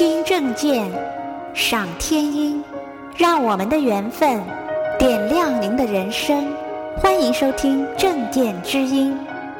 听正见，赏天音，让我们的缘分点亮您的人生。欢迎收听正见之音。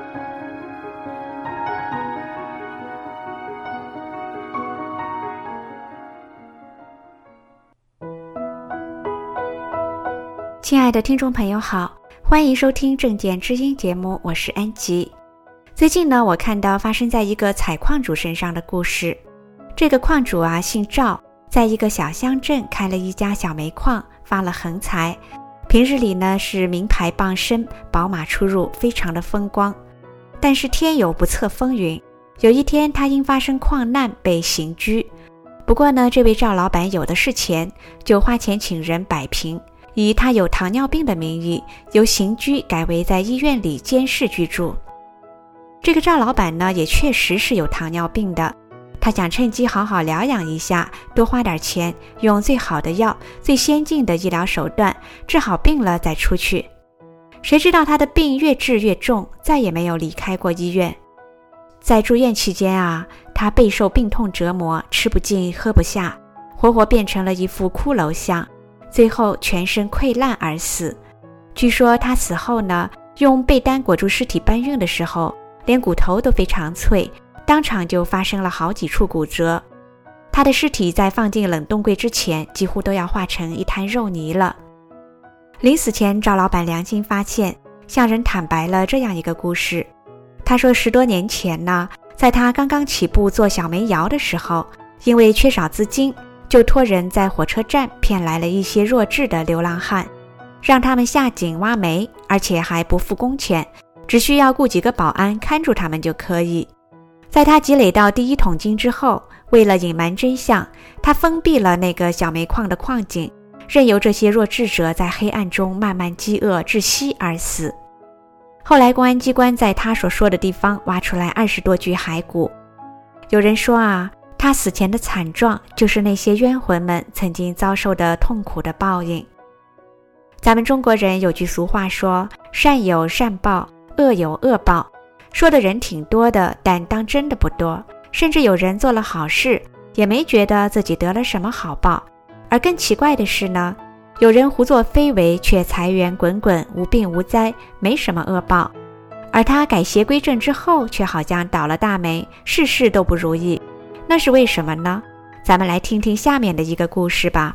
亲爱的听众朋友好，欢迎收听正见之音节目，我是安吉。最近呢，我看到发生在一个采矿主身上的故事。这个矿主姓赵，在一个小乡镇开了一家小煤矿，发了横财。平日里呢是名牌傍身，宝马出入，非常的风光。但是天有不测风云，有一天他因发生矿难被刑拘。不过呢，这位赵老板有的是钱，就花钱请人摆平，以他有糖尿病的名义，由刑拘改为在医院里监视居住。这个赵老板呢，也确实是有糖尿病的。他想趁机好好疗养一下，多花点钱，用最好的药、最先进的医疗手段治好病了再出去。谁知道他的病越治越重，再也没有离开过医院。在住院期间他备受病痛折磨，吃不进喝不下，活活变成了一副骷髅像，最后全身溃烂而死。据说他死后呢，用被单裹住尸体搬运的时候，连骨头都非常脆，当场就发生了好几处骨折。他的尸体在放进冷冻柜之前，几乎都要化成一滩肉泥了。临死前，赵老板良心发现，向人坦白了这样一个故事。他说10多年前呢，在他刚刚起步做小煤窑的时候，因为缺少资金，就托人在火车站骗来了一些弱智的流浪汉，让他们下井挖煤，而且还不付工钱，只需要雇几个保安看住他们就可以。在他积累到第一桶金之后，为了隐瞒真相，他封闭了那个小煤矿的矿井，任由这些弱智者在黑暗中慢慢饥饿窒息而死。后来公安机关在他所说的地方挖出来20多具骸骨。有人说他死前的惨状就是那些冤魂们曾经遭受的痛苦的报应。咱们中国人有句俗话说，善有善报，恶有恶报。说的人挺多的，但当真的不多。甚至有人做了好事，也没觉得自己得了什么好报。而更奇怪的是呢，有人胡作非为，却财源滚滚，无病无灾，没什么恶报。而他改邪归正之后，却好像倒了大霉，事事都不如意。那是为什么呢？咱们来听听下面的一个故事吧。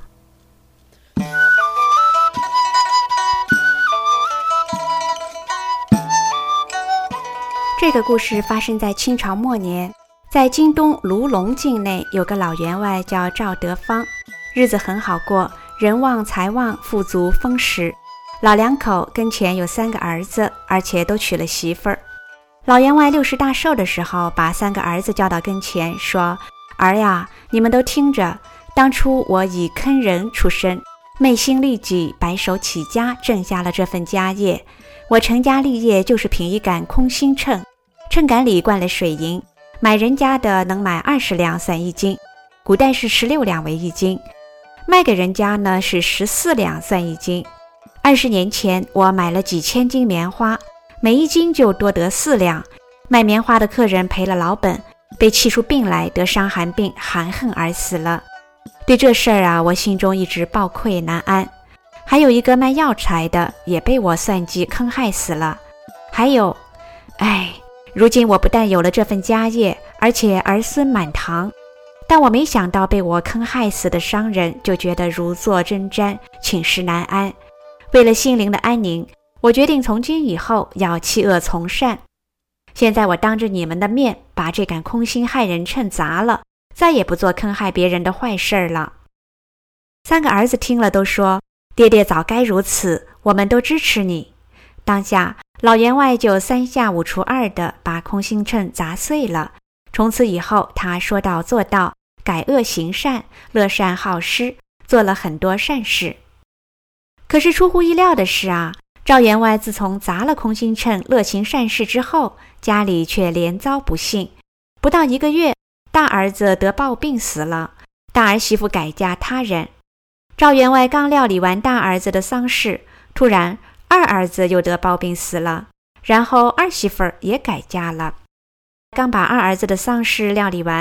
这个故事发生在清朝末年，在京东卢龙境内有个老员外叫赵德芳，日子很好过，人旺财旺，富足丰实。老两口跟前有3个儿子，而且都娶了媳妇儿。老员外60大寿的时候，把3个儿子叫到跟前，说：儿呀，你们都听着，当初我以坑人出身，昧心利己，白手起家，挣下了这份家业。我成家立业就是凭一杆空心秤，秤杆里灌了水银，买人家的能买20两算1斤，古代是16两为1斤，卖给人家呢是14两算1斤。20年前我买了几千斤棉花，每1斤就多得4两，卖棉花的客人赔了老本，被气出病来，得伤寒病，含恨而死了。对这事儿我心中一直抱愧难安。还有一个卖药材的，也被我算计坑害死了。还有，如今我不但有了这份家业，而且儿孙满堂，但我没想到被我坑害死的商人就觉得如坐针毡，寝食难安。为了心灵的安宁，我决定从今以后要弃恶从善。现在我当着你们的面把这杆空心害人秤砸了，再也不做坑害别人的坏事了。3个儿子听了都说，爹爹早该如此，我们都支持你。当下老员外就3下5除2的把空心秤砸碎了。从此以后，他说到做到，改恶行善，乐善好施，做了很多善事。可是出乎意料的是赵员外自从砸了空心秤，乐行善事之后，家里却连遭不幸。不到1个月，大儿子得暴病死了，大儿媳妇改嫁他人。赵员外刚料理完大儿子的丧事，突然二儿子又得暴病死了，然后二媳妇也改嫁了。刚把二儿子的丧事料理完，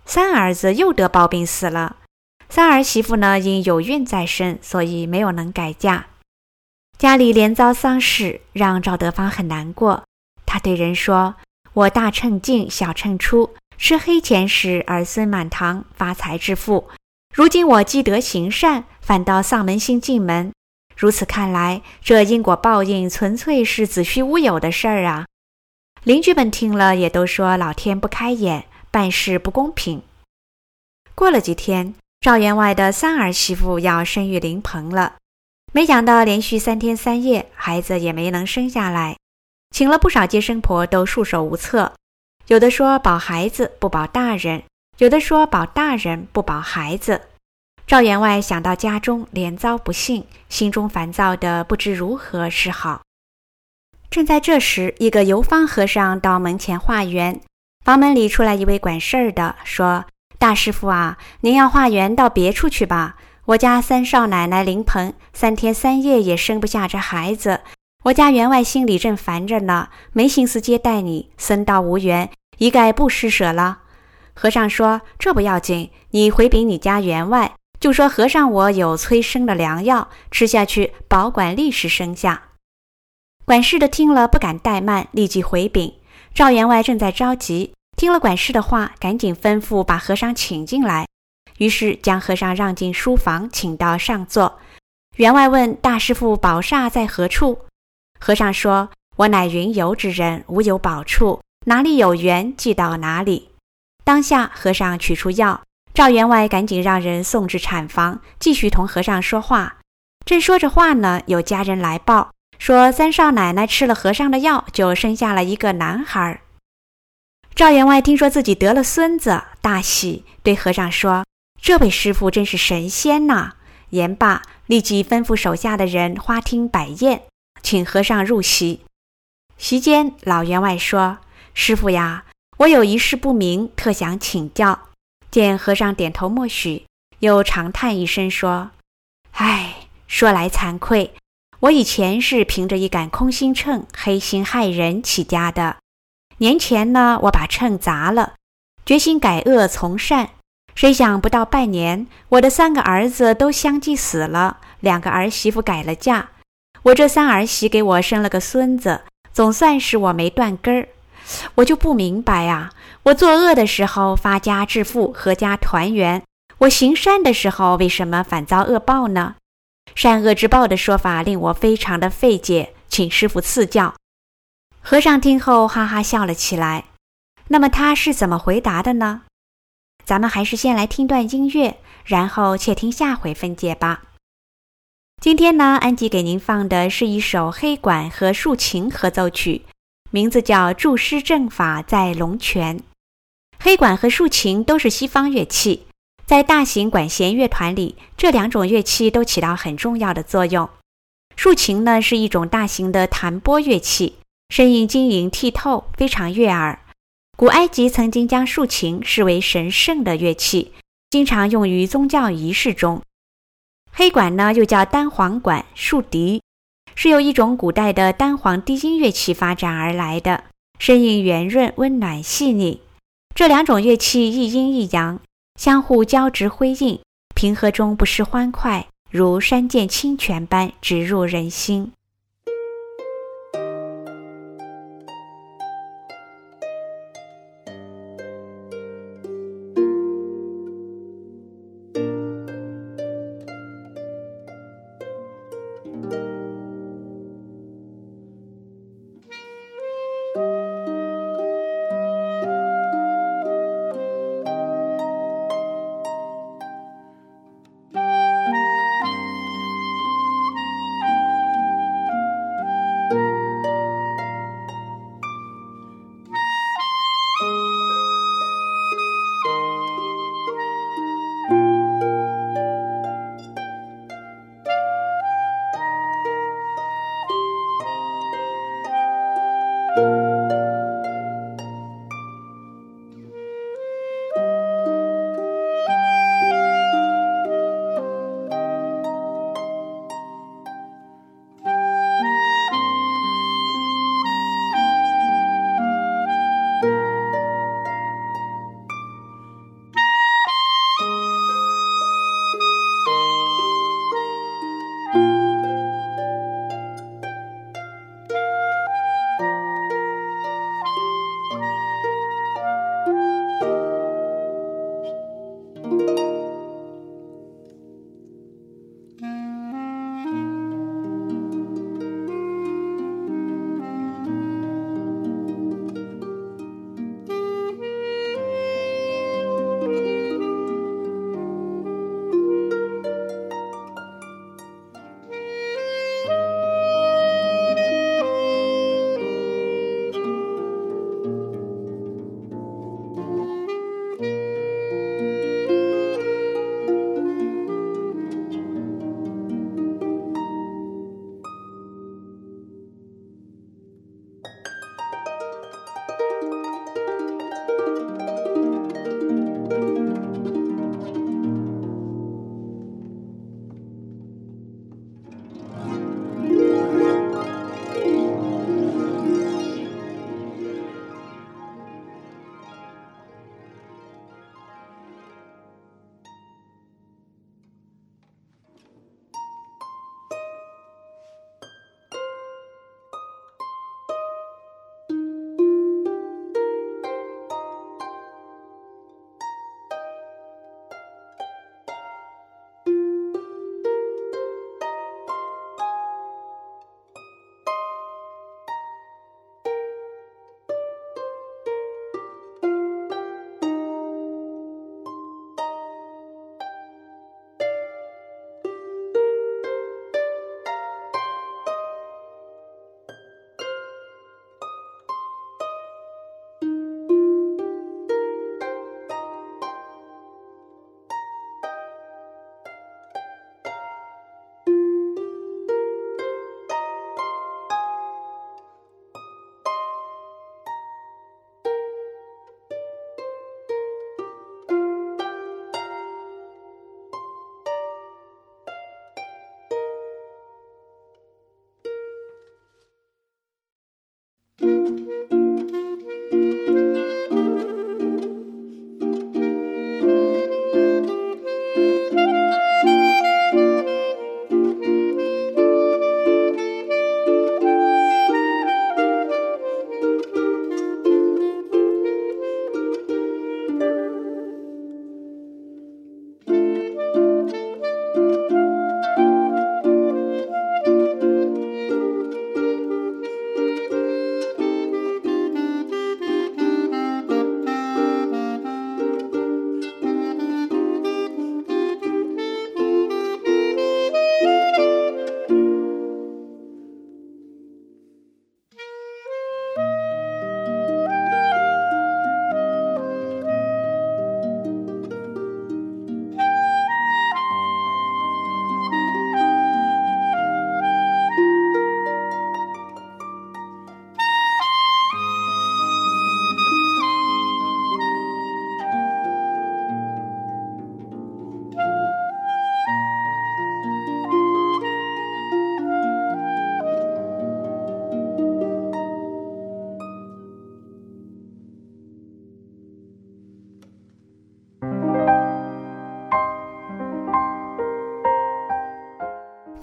三儿子又得暴病死了。三儿媳妇呢，因有孕在身，所以没有能改嫁。家里连遭丧事，让赵德芳很难过。他对人说：“我大秤进，小秤出，吃黑钱时儿孙满堂，发财致富。如今我积德行善，反倒丧门星进门。如此看来，这因果报应纯粹是子虚乌有的事儿啊！”邻居们听了也都说老天不开眼，办事不公平。过了几天，赵员外的三儿媳妇要生育临盆了，没想到连续3天3夜，孩子也没能生下来，请了不少接生婆都束手无策，有的说保孩子不保大人，有的说保大人不保孩子。赵员外想到家中连遭不幸，心中烦躁的不知如何是好。正在这时，一个游方和尚到门前化缘，房门里出来一位管事儿的，说：“大师傅啊，您要化缘到别处去吧，我家三少奶奶临盆，3天3夜也生不下这孩子，我家员外心里正烦着呢，没心思接待你，僧道无缘，一概不施舍了。”和尚说：“这不要紧，你回禀你家员外，就说和尚我有催生的良药，吃下去保管立时生下。”管事的听了不敢怠慢，立即回禀。赵员外正在着急，听了管事的话，赶紧吩咐把和尚请进来，于是将和尚让进书房，请到上座。员外问大师父宝刹在何处？和尚说：“我乃云游之人，无有宝处，哪里有缘即到哪里。”当下和尚取出药，赵员外赶紧让人送至产房，继续同和尚说话。正说着话呢，有家人来报说三少奶奶吃了和尚的药，就生下了一个男孩。赵员外听说自己得了孙子，大喜，对和尚说：“这位师傅真是神仙呐！”言罢，立即吩咐手下的人花厅摆宴，请和尚入席。席间，老员外说：“师傅呀，我有一事不明，特想请教。”见和尚点头默许，又长叹一声说：“唉，说来惭愧，我以前是凭着一杆空心秤，黑心害人起家的。年前呢，我把秤砸了，决心改恶从善。谁想不到半年，我的3个儿子都相继死了，2个儿媳妇改了嫁，我这3儿媳给我生了个孙子，总算是我没断根儿。我就不明白啊，我作恶的时候发家致富，阖家团圆，我行善的时候为什么反遭恶报呢？善恶之报的说法令我非常的费解，请师父赐教。”和尚听后哈哈笑了起来。那么他是怎么回答的呢？咱们还是先来听段音乐，然后且听下回分解吧。今天呢，安吉给您放的是一首黑管和竖琴合奏曲，名字叫《注师正法在龙泉》。黑管和竖琴都是西方乐器，在大型管弦乐团里，这2种乐器都起到很重要的作用。竖琴呢，是一种大型的弹拨乐器，声音晶莹剔透，非常悦耳。古埃及曾经将竖琴视为神圣的乐器，经常用于宗教仪式中。黑管呢，又叫单簧管、竖笛，是由一种古代的单簧低音乐器发展而来的，声音圆润、温暖、细腻。这2种乐器一阴一阳，相互交织辉映，平和中不失欢快，如山涧清泉般直入人心。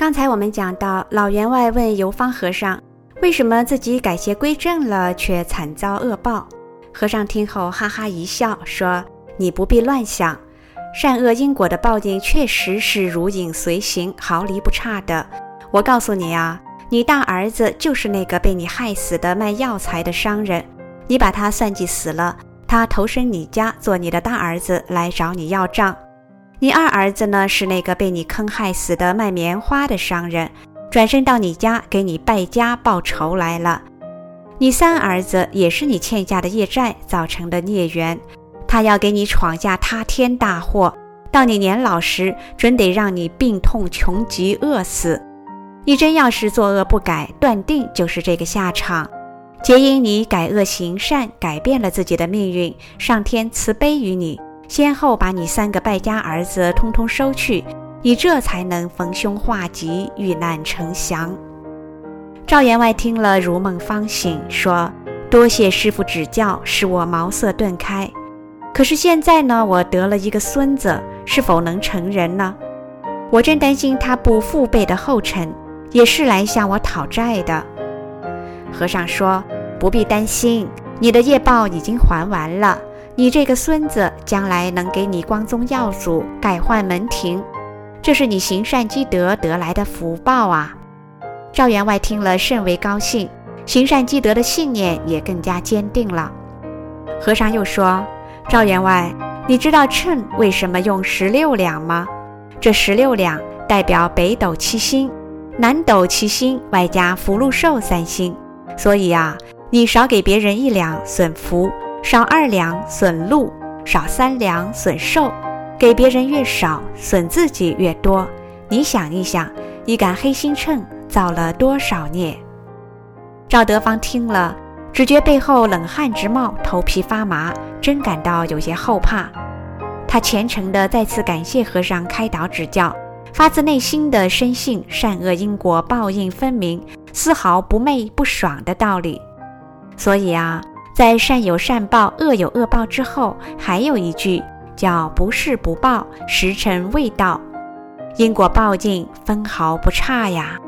刚才我们讲到，老员外问游方和尚，为什么自己改邪归正了，却惨遭恶报？和尚听后哈哈一笑，说：你不必乱想，善恶因果的报应确实是如影随形，毫厘不差的。我告诉你啊，你大儿子就是那个被你害死的卖药材的商人，你把他算计死了，他投身你家做你的大儿子来找你要账。你二儿子呢，是那个被你坑害死的卖棉花的商人，转身到你家给你败家报仇来了。你三儿子也是你欠下的业债造成的孽缘，他要给你闯下塌天大祸，到你年老时准得让你病痛穷极饿死。你真要是作恶不改，断定就是这个下场。皆因你改恶行善，改变了自己的命运，上天慈悲于你，先后把你三个败家儿子通通收去，你这才能逢凶化吉，遇难成祥。赵员外听了如梦方醒，说：多谢师父指教，使我茅塞顿开。可是现在呢，我得了一个孙子，是否能成人呢？我真担心他步父辈的后尘，也是来向我讨债的。和尚说：不必担心，你的业报已经还完了，你这个孙子将来能给你光宗耀祖，改换门庭，这是你行善积德得来的福报啊。赵员外听了甚为高兴，行善积德的信念也更加坚定了。和尚又说：赵员外，你知道秤为什么用16两吗？这16两代表北斗7星，南斗7星外加福禄寿3星，所以啊，你少给别人1两损福，少2两损禄，少3两损寿，给别人越少，损自己越多。你想一想，一杆黑心秤造了多少孽？赵德芳听了，只觉背后冷汗直冒，头皮发麻，真感到有些后怕。他虔诚地再次感谢和尚开导指教，发自内心地深信善恶因果报应分明，丝毫不昧不爽的道理。所以啊，在善有善报，恶有恶报之后，还有一句叫不是不报，时辰未到，因果报应分毫不差呀。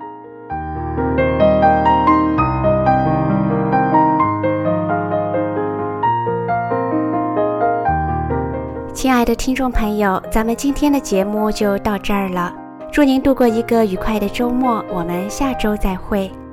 亲爱的听众朋友，咱们今天的节目就到这儿了，祝您度过一个愉快的周末，我们下周再会。